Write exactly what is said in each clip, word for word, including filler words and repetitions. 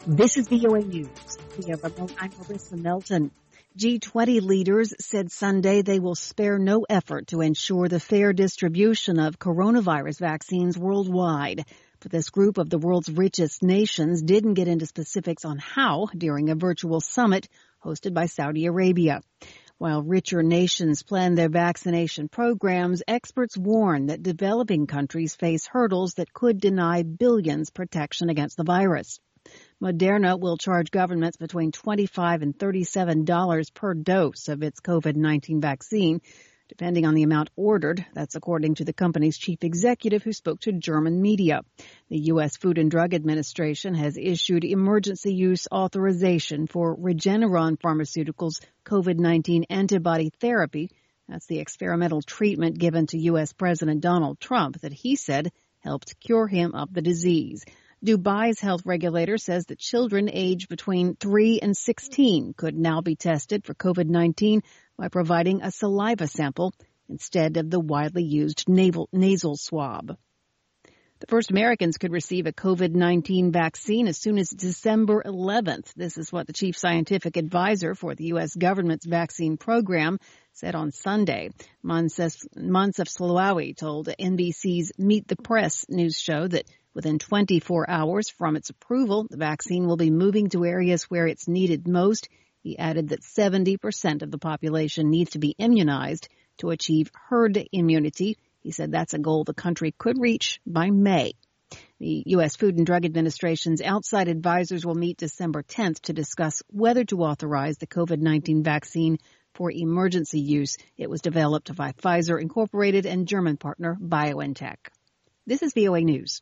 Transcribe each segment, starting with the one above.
This is V O A News. Via remote, I'm Marissa Melton. G twenty leaders said Sunday they will spare no effort to ensure the fair distribution of coronavirus vaccines worldwide. But this group of the world's richest nations didn't get into specifics on how during a virtual summit hosted by Saudi Arabia. While richer nations plan their vaccination programs, experts warn that developing countries face hurdles that could deny billions protection against the virus. Moderna will charge governments between twenty-five dollars and thirty-seven dollars per dose of its COVID nineteen vaccine, depending on the amount ordered. That's according to the company's chief executive who spoke to German media. The U S Food and Drug Administration has issued emergency use authorization for Regeneron Pharmaceuticals' COVID nineteen antibody therapy. That's the experimental treatment given to U S President Donald Trump that he said helped cure him of the disease. Dubai's health regulator says that children aged between three and sixteen could now be tested for COVID nineteen by providing a saliva sample instead of the widely used nasal, nasal swab. The first Americans could receive a COVID nineteen vaccine as soon as December eleventh. This is what the chief scientific advisor for the U S government's vaccine program said on Sunday. Moncef, Moncef Slaoui told N B C's Meet the Press news show that within twenty-four hours from its approval, the vaccine will be moving to areas where it's needed most. He added that seventy percent of the population needs to be immunized to achieve herd immunity. He said that's a goal the country could reach by May. The U S Food and Drug Administration's outside advisors will meet December tenth to discuss whether to authorize the COVID nineteen vaccine for emergency use. It was developed by Pfizer Incorporated and German partner BioNTech. This is V O A News.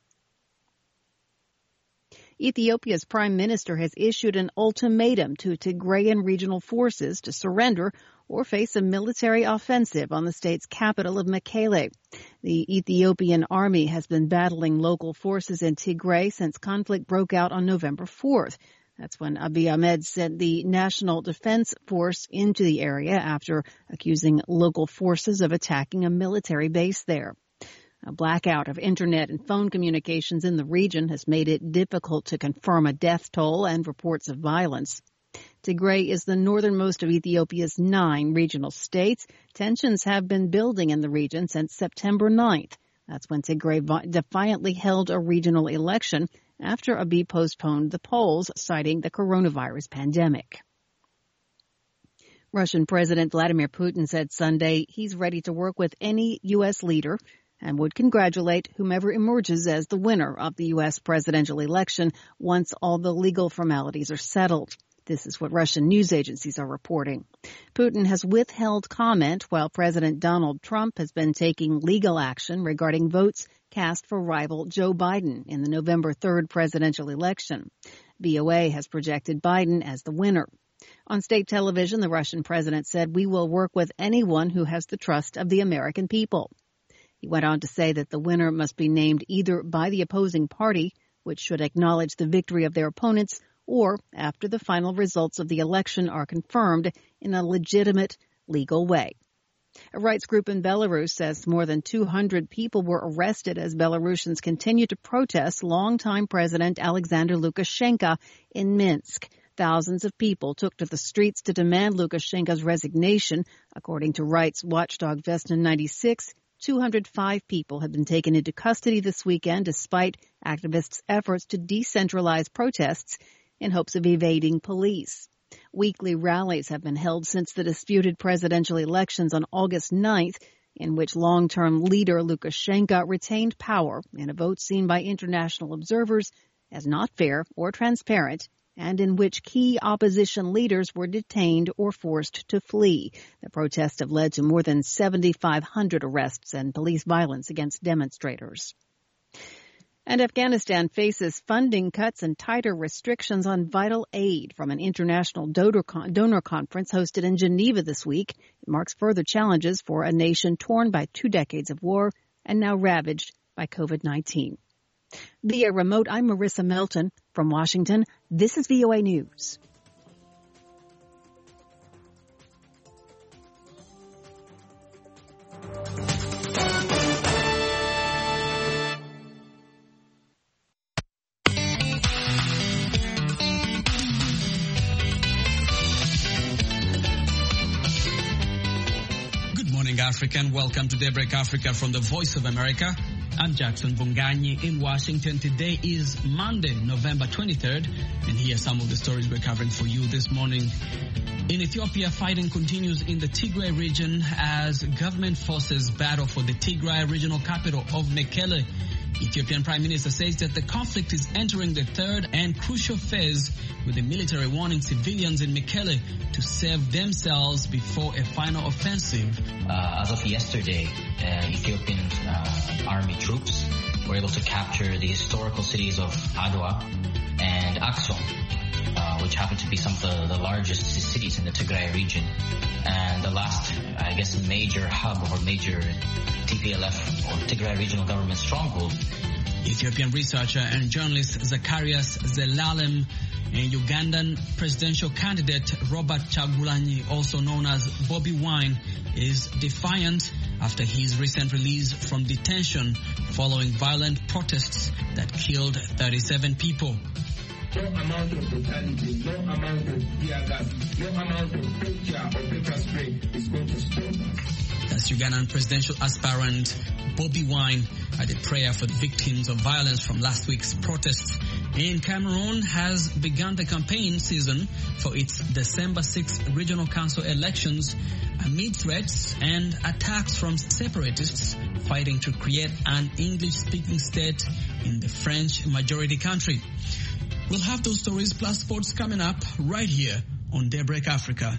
Ethiopia's prime minister has issued an ultimatum to Tigrayan regional forces to surrender or face a military offensive on the state's capital of Mekele. The Ethiopian army has been battling local forces in Tigray since conflict broke out on November fourth. That's when Abiy Ahmed sent the National Defense Force into the area after accusing local forces of attacking a military base there. A blackout of internet and phone communications in the region has made it difficult to confirm a death toll and reports of violence. Tigray is the northernmost of Ethiopia's nine regional states. Tensions have been building in the region since September ninth. That's when Tigray defiantly held a regional election after Abiy postponed the polls, citing the coronavirus pandemic. Russian President Vladimir Putin said Sunday he's ready to work with any U S leader and would congratulate whomever emerges as the winner of the U S presidential election once all the legal formalities are settled. This is what Russian news agencies are reporting. Putin has withheld comment while President Donald Trump has been taking legal action regarding votes cast for rival Joe Biden in the November third presidential election. V O A has projected Biden as the winner. On state television, the Russian president said, "We will work with anyone who has the trust of the American people." He went on to say that the winner must be named either by the opposing party, which should acknowledge the victory of their opponents, or after the final results of the election are confirmed in a legitimate legal way. A rights group in Belarus says more than two hundred people were arrested as Belarusians continue to protest longtime President Alexander Lukashenko in Minsk. Thousands of people took to the streets to demand Lukashenko's resignation. According to rights watchdog Vesna ninety-six, two hundred five people have been taken into custody this weekend despite activists' efforts to decentralize protests in hopes of evading police. Weekly rallies have been held since the disputed presidential elections on August ninth, in which long-term leader Lukashenko retained power in a vote seen by international observers as not fair or transparent, and in which key opposition leaders were detained or forced to flee. The protests have led to more than seventy-five hundred arrests and police violence against demonstrators. And Afghanistan faces funding cuts and tighter restrictions on vital aid from an international donor, con- donor conference hosted in Geneva this week. It marks further challenges for a nation torn by two decades of war and now ravaged by COVID nineteen. Via remote, I'm Marissa Melton from Washington. This is V O A News. Africa, and welcome to Daybreak Africa from the Voice of America. I'm Jackson Bunganyi in Washington. Today is Monday, November twenty-third, and here are some of the stories we're covering for you this morning. In Ethiopia, fighting continues in the Tigray region as government forces battle for the Tigray regional capital of Mekele. Ethiopian Prime Minister says that the conflict is entering the third and crucial phase, with the military warning civilians in Mekele to save themselves before a final offensive. Uh, as of yesterday, uh, Ethiopian uh, army troops were able to capture the historical cities of Adwa and Aksum, uh, which happen to be some of the, the largest cities in the Tigray region. And the last, I guess, major hub or major T P L F or Tigray Regional Government stronghold. Ethiopian researcher and journalist Zacharias Zelalem and Ugandan presidential candidate Robert Chagulanyi, also known as Bobby Wine, is defiant after his recent release from detention following violent protests that killed thirty-seven people. No amount of brutality, no amount of tear gas, no amount of picture or paper spray is going to stop us. That's Ugandan presidential aspirant Bobby Wine at a prayer for the victims of violence from last week's protests. In Cameroon has begun the campaign season for its December sixth regional council elections amid threats and attacks from separatists fighting to create an English-speaking state in the French-majority country. We'll have those stories plus sports coming up right here on Daybreak Africa.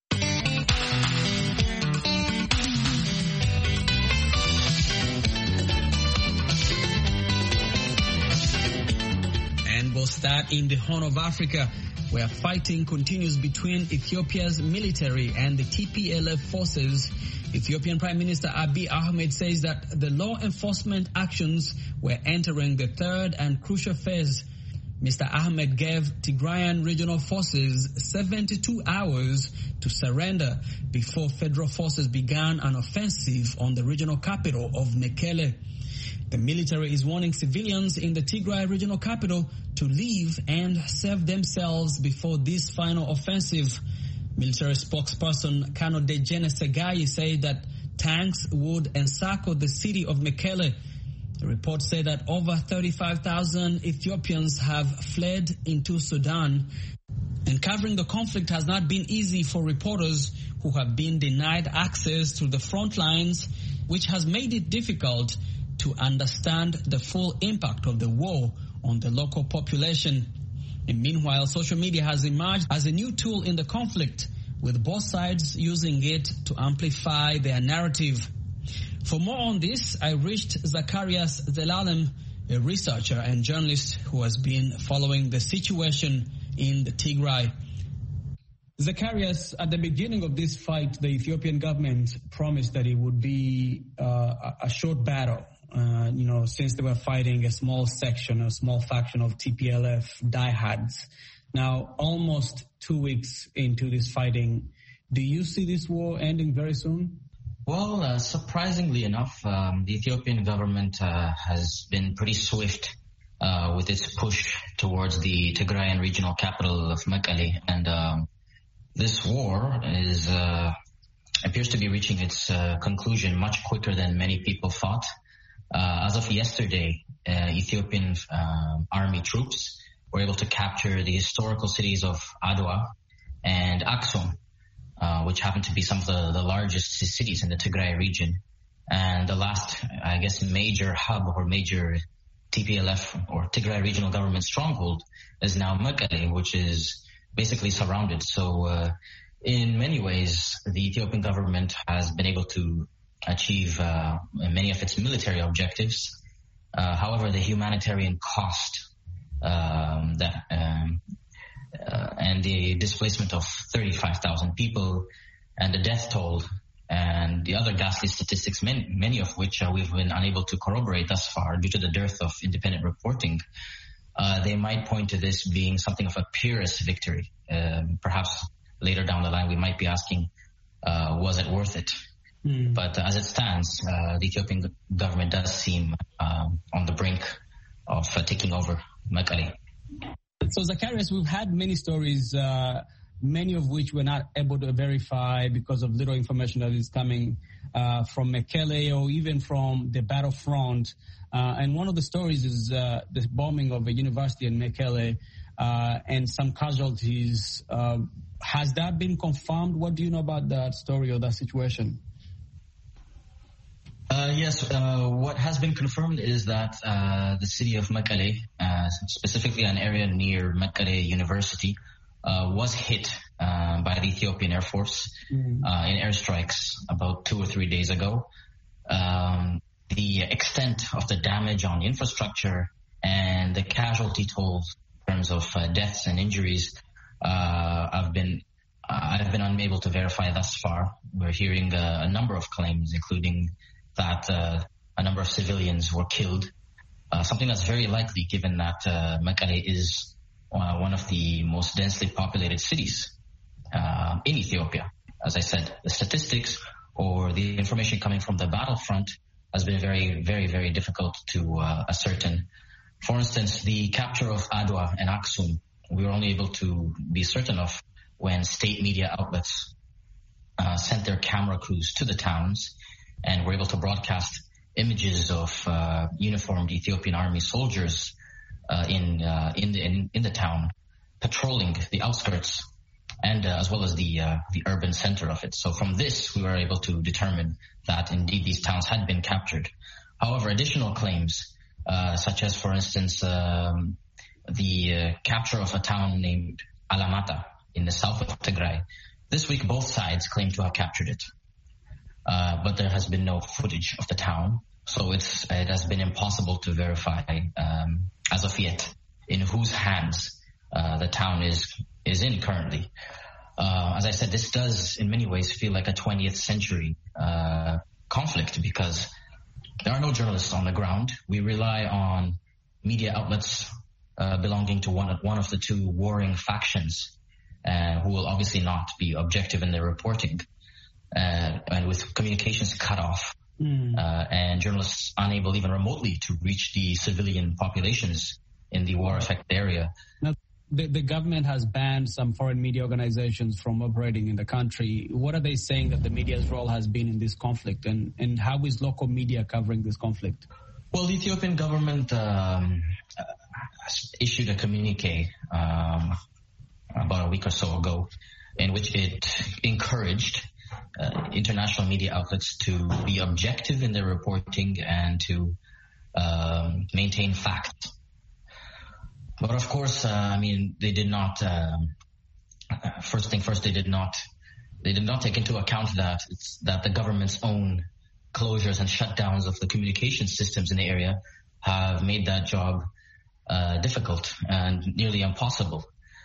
And we'll start in the Horn of Africa, where fighting continues between Ethiopia's military and the T P L F forces. Ethiopian Prime Minister Abiy Ahmed says that the law enforcement actions were entering the third and crucial phase. Mister Ahmed gave Tigrayan regional forces seventy-two hours to surrender before federal forces began an offensive on the regional capital of Mekele. The military is warning civilians in the Tigray regional capital to leave and save themselves before this final offensive. Military spokesperson Kano Dejene Segayi said that tanks would encircle the city of Mekele. The report said that over thirty-five thousand Ethiopians have fled into Sudan. And covering the conflict has not been easy for reporters who have been denied access to the front lines, which has made it difficult to understand the full impact of the war on the local population. And meanwhile, social media has emerged as a new tool in the conflict, with both sides using it to amplify their narrative. For more on this, I reached Zacharias Zelalem, a researcher and journalist who has been following the situation in the Tigray. Zacharias, at the beginning of this fight, the Ethiopian government promised that it would be uh, a short battle. Uh, you know, since they were fighting a small section, a small faction of T P L F diehards. Now, almost two weeks into this fighting, do you see this war ending very soon? Well, uh, surprisingly enough, um, the Ethiopian government uh, has been pretty swift uh, with its push towards the Tigrayan regional capital of Mekele, and um, this war is uh, appears to be reaching its uh, conclusion much quicker than many people thought. Uh, as of yesterday, uh, Ethiopian uh, army troops were able to capture the historical cities of Adwa and Aksum, Uh, which happen to be some of the, the largest cities in the Tigray region. And the last, I guess, major hub or major T P L F or Tigray Regional Government stronghold is now Mekele, which is basically surrounded. So uh, in many ways, the Ethiopian government has been able to achieve uh, many of its military objectives. Uh, however, the humanitarian cost um, that um, Uh, and the displacement of thirty-five thousand people and the death toll and the other ghastly statistics, many, many of which uh, we've been unable to corroborate thus far due to the dearth of independent reporting, uh, they might point to this being something of a Pyrrhus victory. Uh, perhaps later down the line we might be asking, uh, was it worth it? Mm. But uh, as it stands, uh, the Ethiopian government does seem um, on the brink of uh, taking over Mekele. So, Zacharias, we've had many stories, uh, many of which we're not able to verify because of little information that is coming uh, from Mekelle or even from the battlefront. Uh, and one of the stories is uh, the bombing of a university in Mekelle uh, and some casualties. Uh, has that been confirmed? What do you know about that story or that situation? Uh, yes, uh, what has been confirmed is that uh, the city of Mekelle, uh, specifically an area near Mekelle University, uh, was hit uh, by the Ethiopian Air Force mm. uh, in airstrikes about two or three days ago. Um, the extent of the damage on infrastructure and the casualty tolls in terms of uh, deaths and injuries, uh, I've been uh, I've been unable to verify thus far. We're hearing uh, a number of claims, including that uh, a number of civilians were killed, uh, something that's very likely given that uh, Mekelle is uh, one of the most densely populated cities uh, in Ethiopia. As I said, the statistics or the information coming from the battlefront has been very, very, very difficult to uh, ascertain. For instance, the capture of Adwa and Aksum, we were only able to be certain of when state media outlets uh, sent their camera crews to the towns and were able to broadcast images of uh, uniformed Ethiopian army soldiers uh, in uh, in the in, in the town, patrolling the outskirts, and uh, as well as the uh, the urban center of it. So from this, we were able to determine that indeed these towns had been captured. However, additional claims, uh, such as, for instance, um, the uh, capture of a town named Alamata in the south of Tigray. This week, both sides claim to have captured it. Uh, but there has been no footage of the town, so it's it has been impossible to verify um, as of yet in whose hands uh, the town is is in currently. Uh, as I said, this does in many ways feel like a twentieth century uh, conflict because there are no journalists on the ground. We rely on media outlets uh, belonging to one of, one of the two warring factions, uh, who will obviously not be objective in their reporting. Uh, and with communications cut off, mm. uh, and journalists unable even remotely to reach the civilian populations in the war-affected area. Now, the, the government has banned some foreign media organizations from operating in the country. What are they saying that the media's role has been in this conflict, and, and how is local media covering this conflict? Well, the Ethiopian government um, issued a communique um, about a week or so ago in which it encouraged Uh, international media outlets to be objective in their reporting and to um, maintain fact. But of course, uh, I mean, they did not. Um, first thing first, they did not. They did not take into account that it's, that the government's own closures and shutdowns of the communication systems in the area have made that job uh, difficult and nearly impossible.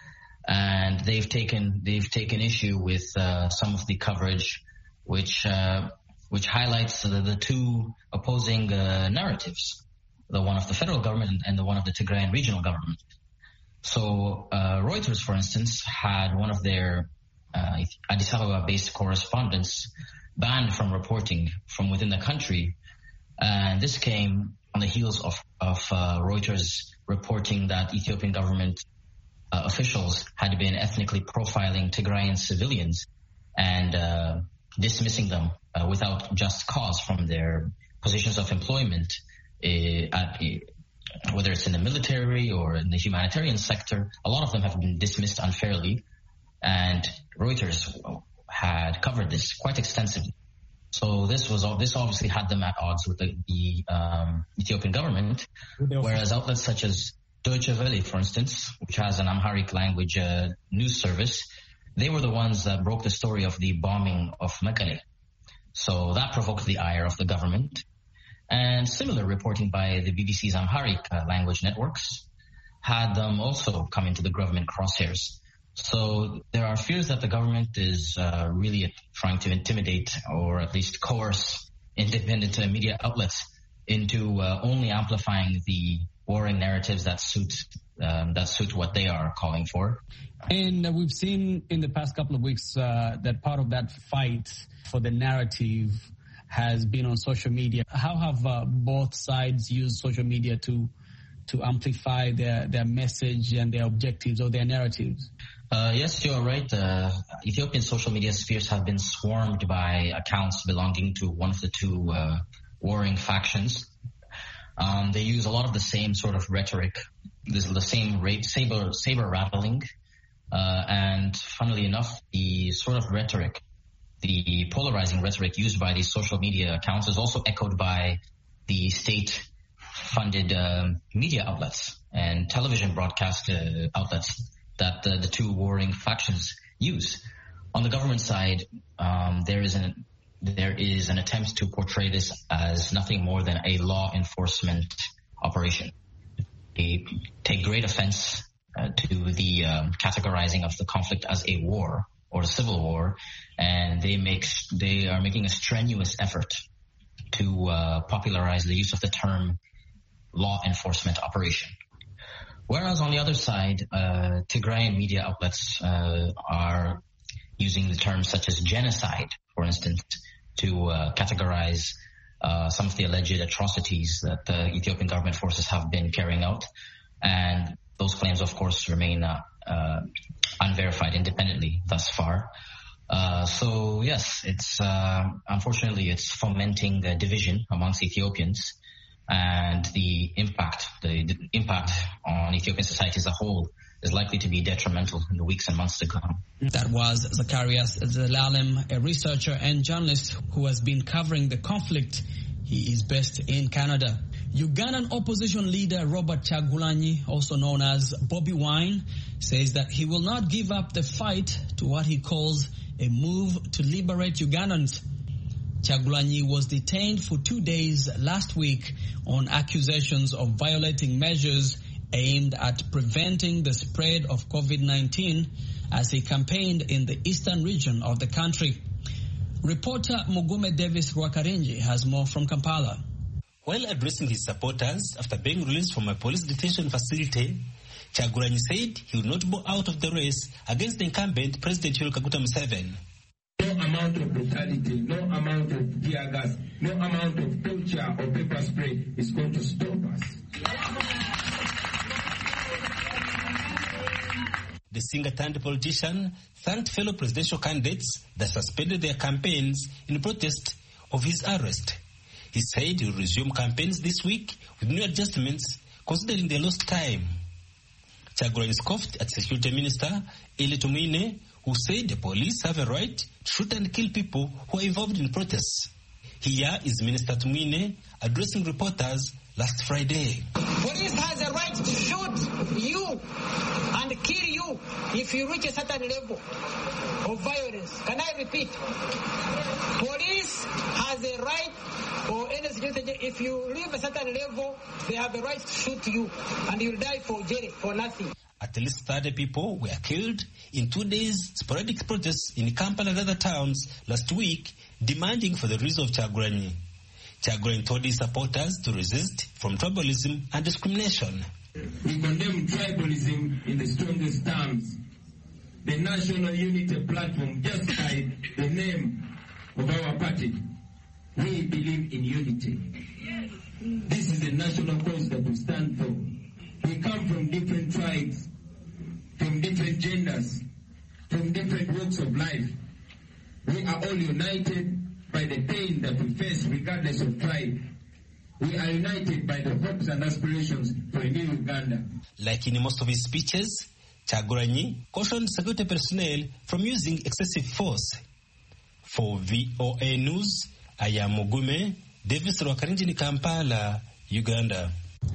And they've taken they've taken issue with uh, some of the coverage, which uh, which highlights the, the two opposing uh, narratives, the one of the federal government and the one of the Tigrayan regional government. So uh, Reuters, for instance, had one of their uh, Addis Ababa-based correspondents banned from reporting from within the country, and this came on the heels of of uh, Reuters reporting that Ethiopian government Uh, officials had been ethnically profiling Tigrayan civilians and uh, dismissing them uh, without just cause from their positions of employment, uh, at, uh, whether it's in the military or in the humanitarian sector. A lot of them have been dismissed unfairly, and Reuters had covered this quite extensively. So this was this obviously had them at odds with the, the um, Ethiopian government, whereas outlets such as Deutsche Welle, for instance, which has an Amharic language uh, news service, they were the ones that broke the story of the bombing of Mekelle. So that provoked the ire of the government. And similar reporting by the B B C's Amharic uh, language networks had them also come into the government crosshairs. So there are fears that the government is uh, really trying to intimidate or at least coerce independent uh, media outlets into uh, only amplifying the warring narratives that suit um, that suit what they are calling for. And uh, we've seen in the past couple of weeks uh, that part of that fight for the narrative has been on social media. How have uh, both sides used social media to to amplify their, their message and their objectives or their narratives? Uh, yes, you are right. Uh, Ethiopian social media spheres have been swarmed by accounts belonging to one of the two uh, warring factions. Um, they use a lot of the same sort of rhetoric. This is the same rate, saber, saber rattling. Uh, and funnily enough, the sort of rhetoric, the polarizing rhetoric used by these social media accounts is also echoed by the state-funded uh, media outlets and television broadcast uh, outlets that the, the two warring factions use. On the government side, um, there is an there is an attempt to portray this as nothing more than a law enforcement operation. They take great offense uh, to the um, categorizing of the conflict as a war or a civil war, and they make they are making a strenuous effort to uh, popularize the use of the term law enforcement operation. Whereas on the other side, uh, Tigrayan media outlets uh, are using the terms such as genocide, for instance, to uh, categorize uh, some of the alleged atrocities that the Ethiopian government forces have been carrying out. And those claims, of course, remain uh, uh, unverified independently thus far. Uh, so, yes, it's uh, unfortunately, it's fomenting the division amongst Ethiopians. And the impact, the, the impact on Ethiopian society as a whole is likely to be detrimental in the weeks and months to come. That was Zacharias Zelalem, a researcher and journalist who has been covering the conflict. He is based in Canada. Ugandan opposition leader Robert Kyagulanyi, also known as Bobby Wine, says that he will not give up the fight to what he calls a move to liberate Ugandans. Kyagulanyi was detained for two days last week on accusations of violating measures aimed at preventing the spread of COVID nineteen as he campaigned in the eastern region of the country. Reporter Mugume Davis Rwakarenji has more from Kampala. While addressing his supporters after being released from a police detention facility, Kyagulanyi said he will not bow out of the race against the incumbent President Yoweri Kaguta Museveni. No amount of brutality, no amount of tear gas, no amount of torture or pepper spray is going to stop us. The singer-turned politician thanked fellow presidential candidates that suspended their campaigns in protest of his arrest. He said he will resume campaigns this week with new adjustments considering the lost time. Kyagulanyi scoffed at Security Minister Eli Tumwine, who said the police have a right to shoot and kill people who are involved in protests. Here is Minister Tumwine addressing reporters last Friday. Police has a right to shoot you and kill you if you reach a certain level of violence. Can I repeat? Police has a right, or any security, if you reach a certain level, they have a right to shoot you and you'll die for jail for nothing. At least thirty people were killed in two days sporadic protests in Kampala and other towns last week, demanding for the release of Kyagulanyi. Kyagulanyi told his supporters to resist from tribalism and discrimination. We condemn tribalism in the strongest terms. The National Unity Platform, just by the name of our party, we believe in unity. This is the national cause that we stand for. We come from different tribes, from different genders, from different walks of life. We are all united by the pain that we face regardless of tribe. We are united by the hopes and aspirations for a new Uganda. Like in most of his speeches, Kyagulanyi cautioned security personnel from using excessive force. For V O A News, I am Mugume Davis Rwakarenji in Kampala, Uganda.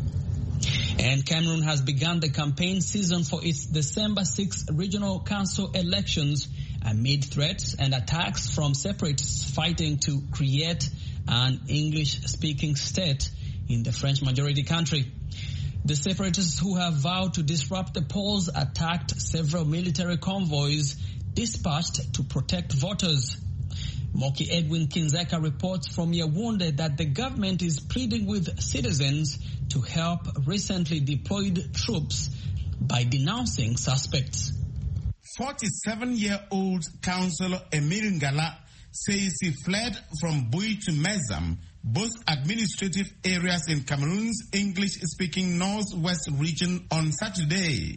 And Cameroon has begun the campaign season for its December sixth regional council elections amid threats and attacks from separatists fighting to create an English-speaking state in the French-majority country. The separatists who have vowed to disrupt the polls attacked several military convoys dispatched to protect voters. Moki Edwin Kinzeka reports from Yaoundé that the government is pleading with citizens to help recently deployed troops by denouncing suspects. forty-seven-year-old Councillor Emile Ngala says he fled from Bui to Mezam, both administrative areas in Cameroon's English-speaking northwest region, on Saturday.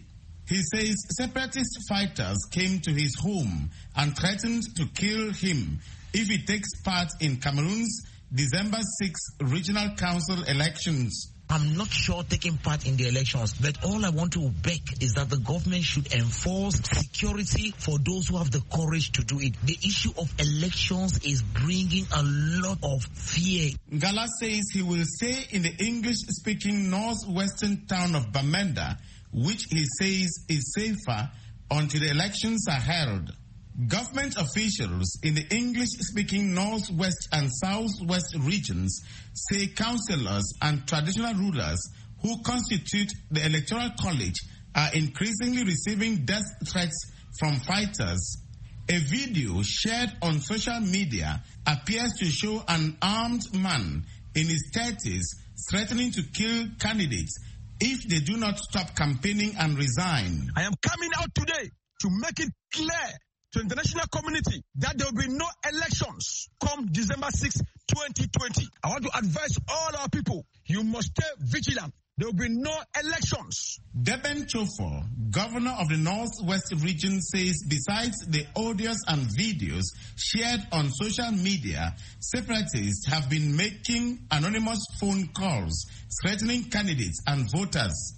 He says separatist fighters came to his home and threatened to kill him if he takes part in Cameroon's December sixth regional council elections. I'm not sure taking part in the elections, but all I want to beg is that the government should enforce security for those who have the courage to do it. The issue of elections is bringing a lot of fear. Ngala says he will stay in the English-speaking northwestern town of Bamenda, which he says is safer until the elections are held. Government officials in the English-speaking northwest and southwest regions say councillors and traditional rulers who constitute the Electoral College are increasingly receiving death threats from fighters. A video shared on social media appears to show an armed man in his thirties threatening to kill candidates if they do not stop campaigning and resign. I am coming out today to make it clear to the international community that there will be no elections come December sixth, twenty twenty. I want to advise all our people, you must stay vigilant. There will be no elections. Deben Chofo, governor of the Northwest region, says besides the audios and videos shared on social media, separatists have been making anonymous phone calls threatening candidates and voters.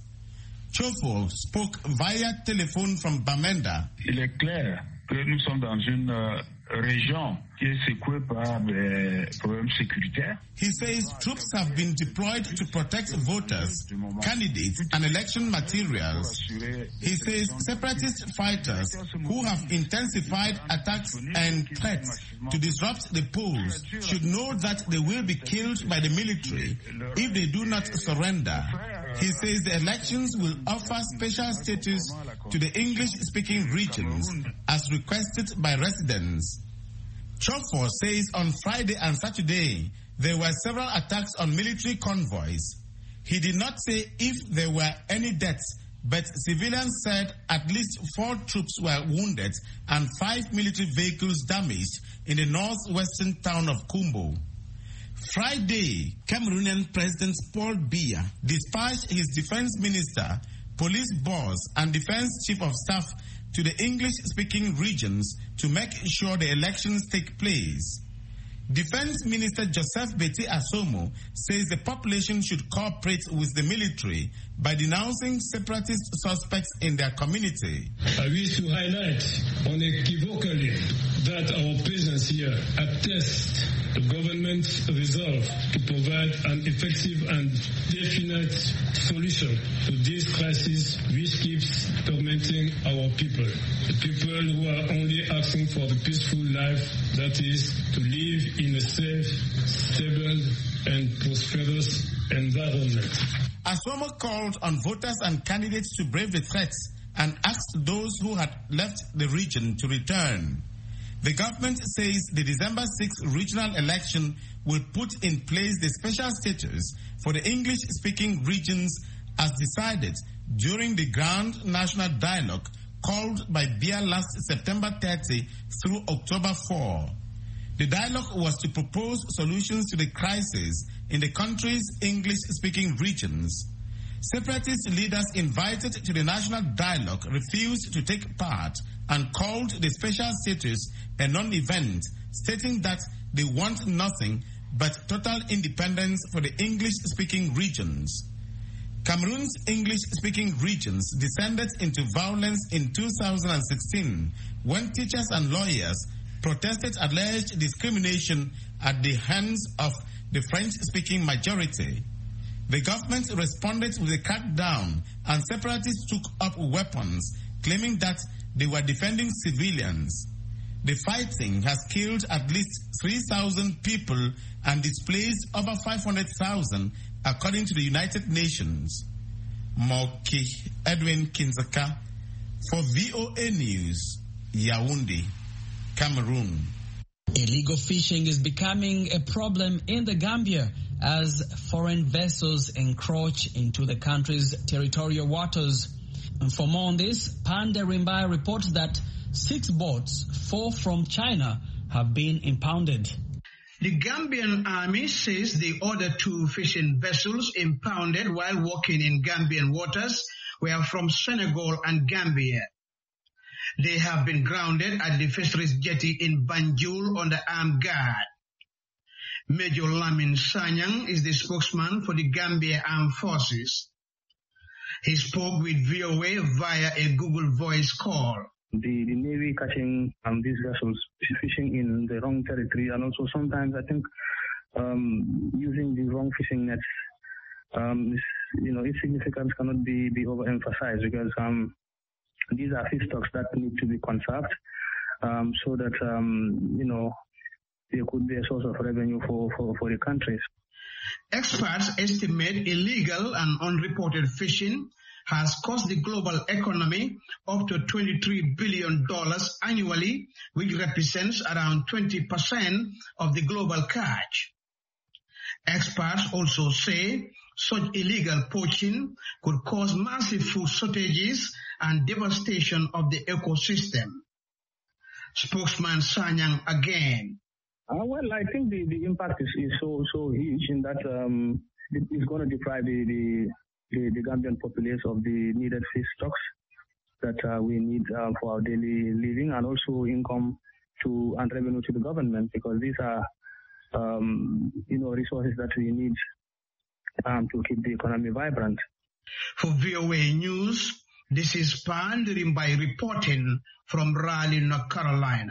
Chofo spoke via telephone from Bamenda. Il est clair que nous sommes dans une euh, région qui est secouée par des problèmes sécuritaires. He says troops have been deployed to protect voters, candidates, and election materials. He says separatist fighters who have intensified attacks and threats to disrupt the polls should know that they will be killed by the military if they do not surrender. He says the elections will offer special status to the English-speaking regions as requested by residents. Chofo says on Friday and Saturday there were several attacks on military convoys. He did not say if there were any deaths, but civilians said at least four troops were wounded and five military vehicles damaged in the northwestern town of Kumbo. Friday, Cameroonian President Paul Biya dispatched his defense minister, police boss, and defense chief of staff to the English-speaking regions to make sure the elections take place. Defense Minister Joseph Betty Asomo says the population should cooperate with the military by denouncing separatist suspects in their community. I wish to highlight unequivocally that our presence here attests the government's resolve to provide an effective and definite solution to this crisis which keeps tormenting our people. The people who are only asking for the peaceful life, that is, to live in a safe, stable, and prosperous environment. Asomo called on voters and candidates to brave the threats and asked those who had left the region to return. The government says the December sixth regional election will put in place the special status for the English-speaking regions as decided during the Grand National Dialogue called by Biya last September thirtieth through October fourth. The dialogue was to propose solutions to the crisis in the country's English-speaking regions. Separatist leaders invited to the national dialogue refused to take part and called the special status a non-event, stating that they want nothing but total independence for the English-speaking regions. Cameroon's English-speaking regions descended into violence in two thousand sixteen when teachers and lawyers protested alleged discrimination at the hands of the French-speaking majority. The government responded with a crackdown and separatists took up weapons, claiming that they were defending civilians. The fighting has killed at least three thousand people and displaced over five hundred thousand, according to the United Nations. Moki Edwin Kinzaka for V O A News, Yaoundé, Cameroon. Illegal fishing is becoming a problem in the Gambia as foreign vessels encroach into the country's territorial waters. And for more on this, Pande Rimbai reports that six boats, four from China, have been impounded. The Gambian army says they ordered two fishing vessels impounded while working in Gambian waters were from Senegal and Gambia. They have been grounded at the Fisheries Jetty in Banjul under armed guard. Major Lamin Sanyang is the spokesman for the Gambia Armed Forces. He spoke with V O A via a Google Voice call. The, the Navy catching um, these vessels fishing in the wrong territory, and also sometimes I think um, using the wrong fishing nets, um, is, you know, its significance cannot be, be overemphasized, because um, these are fish stocks that need to be conserved um, so that, um, you know, there could be a source of revenue for, for, for the countries. Experts estimate illegal and unreported fishing has cost the global economy up to twenty-three billion dollars annually, which represents around twenty percent of the global catch. Experts also say such illegal poaching could cause massive food shortages and devastation of the ecosystem. Spokesman Sanyang again. Uh, well, I think the, the impact is, is so so huge in that um, it, it's going to deprive the, the, the, the Gambian populace of the needed fish stocks that uh, we need uh, for our daily living, and also income to and revenue to the government, because these are um, you know resources that we need um, to keep the economy vibrant. For V O A News, this is Pandering by reporting from Raleigh, North Carolina.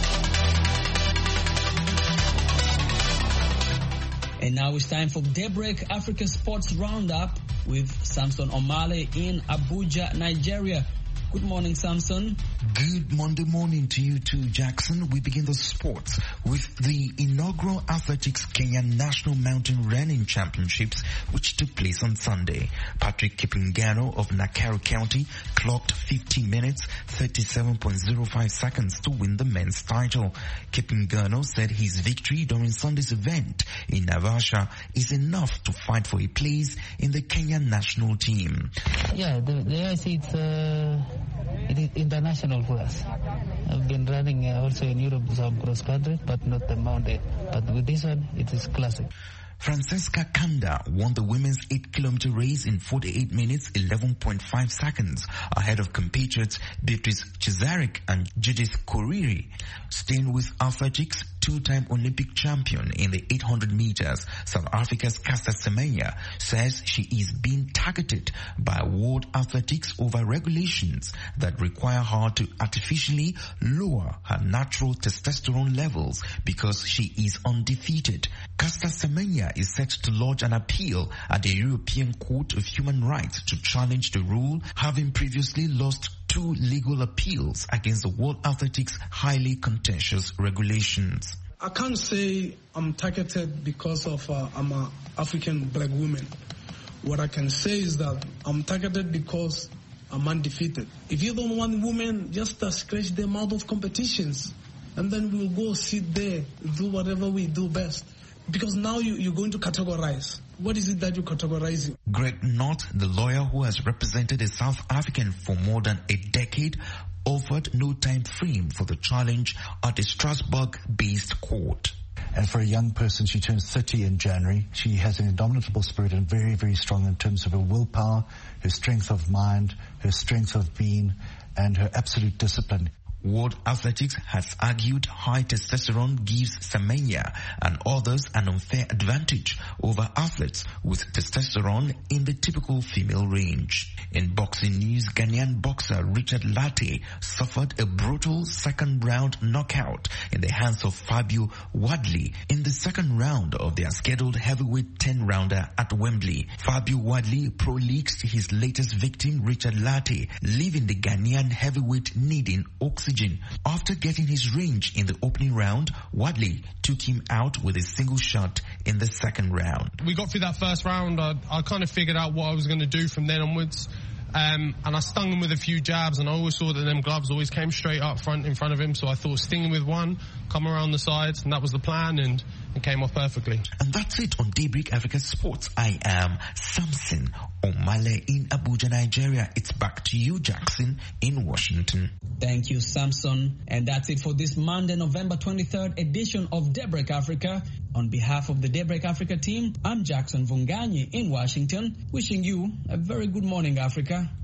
And now it's time for Daybreak Africa Sports Roundup with Samson Omale in Abuja, Nigeria. Good morning, Samson. Good Monday morning to you too, Jackson. We begin the sports with the inaugural Athletics Kenya National Mountain Running Championships, which took place on Sunday. Patrick Kipingano of Nakuru County clocked fifty minutes, thirty-seven point zero five seconds to win the men's title. Kipingano said his victory during Sunday's event in Naivasha is enough to fight for a place in the Kenya national team. Yeah, the, the I C it's uh, it is international for us. I've been running uh, also in Europe some cross country, but not the mountain. But with this one, it is classic. Francesca Kanda won the women's eight kilometer race in forty-eight minutes, eleven point five seconds, ahead of compatriots Beatrice Cesarek and Judith Koriri. Staying with athletics, two-time Olympic champion in the eight hundred meters, South Africa's Caster Semenya says she is being targeted by World Athletics over regulations that require her to artificially lower her natural testosterone levels because she is undefeated. Caster Semenya is set to lodge an appeal at the European Court of Human Rights to challenge the rule, having previously lost two legal appeals against the World Athletics' highly contentious regulations. I can't say I'm targeted because of uh, I'm an African black woman. What I can say is that I'm targeted because I'm undefeated. If you don't want women, just uh, scratch them out of competitions, and then we'll go sit there, do whatever we do best. Because now you, you're going to categorize. What is it that you're categorizing? Greg Knott, the lawyer who has represented a South African for more than a decade, offered no time frame for the challenge at a Strasbourg-based court. And for a young person, she turns thirty in January. She has an indomitable spirit and very, very strong in terms of her willpower, her strength of mind, her strength of being, and her absolute discipline. World Athletics has argued high testosterone gives Semenya and others an unfair advantage over athletes with testosterone in the typical female range. In boxing news, Ghanaian boxer Richard Latte suffered a brutal second round knockout in the hands of Fabio Wadley in the second round of their scheduled heavyweight ten rounder at Wembley. Fabio Wadley prolixed his latest victim, Richard Latte, leaving the Ghanaian heavyweight needing oxygen. After getting his range in the opening round, Wadley took him out with a single shot in the second round. We got through that first round. I, I kind of figured out what I was going to do from then onwards. Um, and I stung him with a few jabs, and I always saw that them gloves always came straight up front in front of him. So I thought sting him with one, come around the sides, and that was the plan, and it came off perfectly. And that's it on Daybreak Africa Sports. I am Samson Omale in Abuja, Nigeria. It's back to you, Jackson, in Washington. Thank you, Samson. And that's it for this Monday, November twenty-third edition of Daybreak Africa. On behalf of the Daybreak Africa team, I'm Jackson Vunganyi in Washington, wishing you a very good morning, Africa.